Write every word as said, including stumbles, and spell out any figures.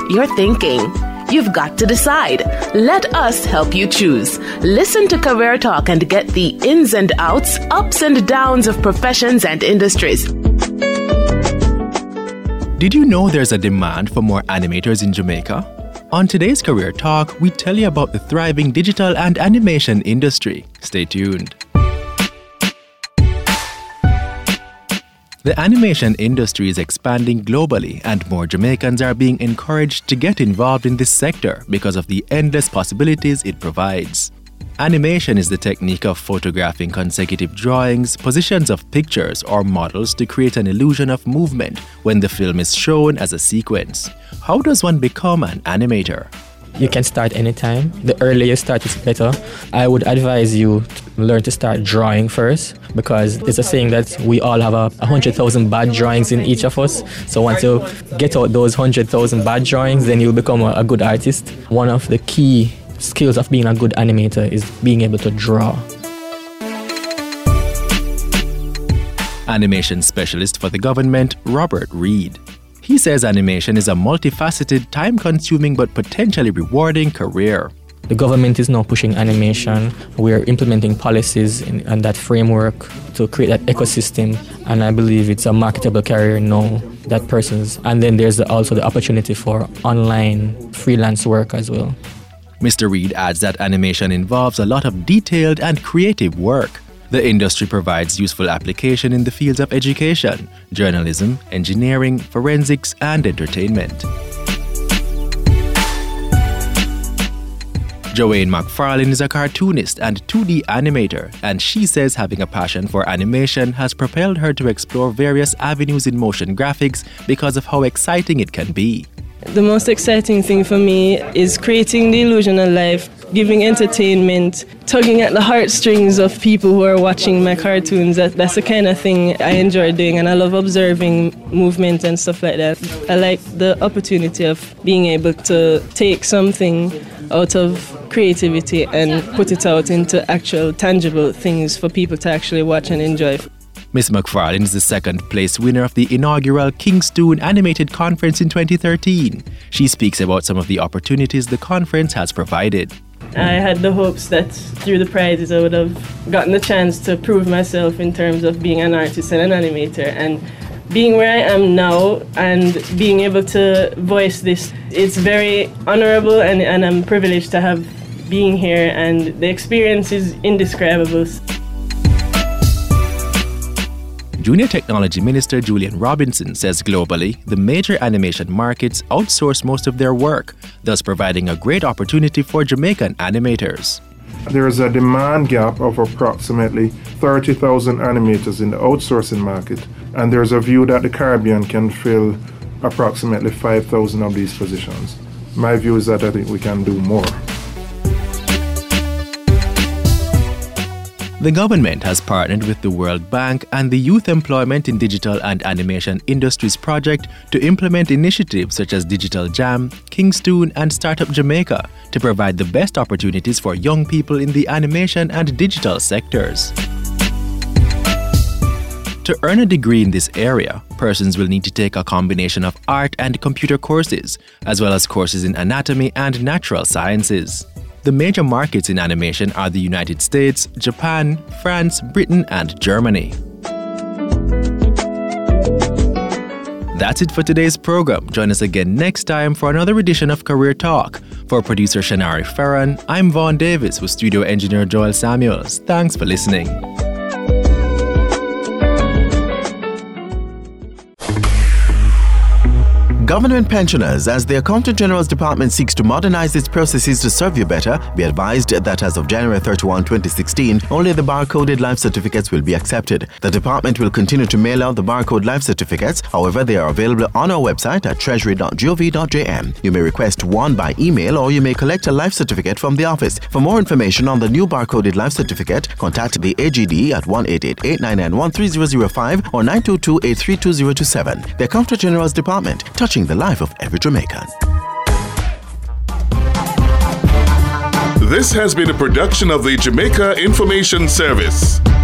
You're thinking, you've got to decide. Let us help you choose. Listen to Career Talk and get the ins and outs, ups and downs of professions and industries. Did you know there's a demand for more animators in Jamaica? On today's Career Talk, we tell you about the thriving digital and animation industry. Stay tuned. The animation industry is expanding globally, and more Jamaicans are being encouraged to get involved in this sector because of the endless possibilities it provides. Animation is the technique of photographing consecutive drawings, positions of pictures, or models to create an illusion of movement when the film is shown as a sequence. How does one become an animator? You can start anytime. The earlier you start, it's better. I would advise you to learn to start drawing first, because it's a saying that we all have a one hundred thousand bad drawings in each of us. So once you get out those one hundred thousand bad drawings, then you'll become a, a good artist. One of the key skills of being a good animator is being able to draw. Animation specialist for the government, Robert Reed. He says animation is a multifaceted, time-consuming but potentially rewarding career. The government is now pushing animation. We're implementing policies in, in that framework to create that ecosystem, and I believe it's a marketable career now, that person's. And then there's also the opportunity for online freelance work as well. Mister Reed adds that animation involves a lot of detailed and creative work. The industry provides useful application in the fields of education, journalism, engineering, forensics, and entertainment. Joanne McFarlane is a cartoonist and two D animator, and she says having a passion for animation has propelled her to explore various avenues in motion graphics because of how exciting it can be. The most exciting thing for me is creating the illusion of life, giving entertainment, tugging at the heartstrings of people who are watching my cartoons. That, that's the kind of thing I enjoy doing, and I love observing movement and stuff like that. I like the opportunity of being able to take something out of creativity and put it out into actual tangible things for people to actually watch and enjoy. Miss McFarlane is the second place winner of the inaugural Kingstown Animated Conference in twenty thirteen. She speaks about some of the opportunities the conference has provided. I had the hopes that through the prizes I would have gotten the chance to prove myself in terms of being an artist and an animator, and being where I am now and being able to voice this, it's very honorable, and, and I'm privileged to have been here, and the experience is indescribable. Junior Technology Minister Julian Robinson says globally, the major animation markets outsource most of their work, thus providing a great opportunity for Jamaican animators. There is a demand gap of approximately thirty thousand animators in the outsourcing market, and there's a view that the Caribbean can fill approximately five thousand of these positions. My view is that I think we can do more. The government has partnered with the World Bank and the Youth Employment in Digital and Animation Industries project to implement initiatives such as Digital Jam, Kingstown, and Startup Jamaica to provide the best opportunities for young people in the animation and digital sectors. To earn a degree in this area, persons will need to take a combination of art and computer courses, as well as courses in anatomy and natural sciences. The major markets in animation are the United States, Japan, France, Britain, and Germany. That's it for today's program. Join us again next time for another edition of Career Talk. For producer Shanari Farran, I'm Vaughn Davis with studio engineer Joel Samuels. Thanks for listening. Government pensioners, as the Accountant General's Department seeks to modernize its processes to serve you better, be advised that as of January thirty-first, twenty sixteen, only the barcoded life certificates will be accepted. The department will continue to mail out the barcode life certificates. However, they are available on our website at treasury dot gov dot j m. You may request one by email, or you may collect a life certificate from the office. For more information on the new barcoded life certificate, contact the A G D at one eight eight eight nine nine one three zero zero five or nine two two eight three two zero two seven. The Accountant General's Department, touching the life of every Jamaican. This has been a production of the Jamaica Information Service.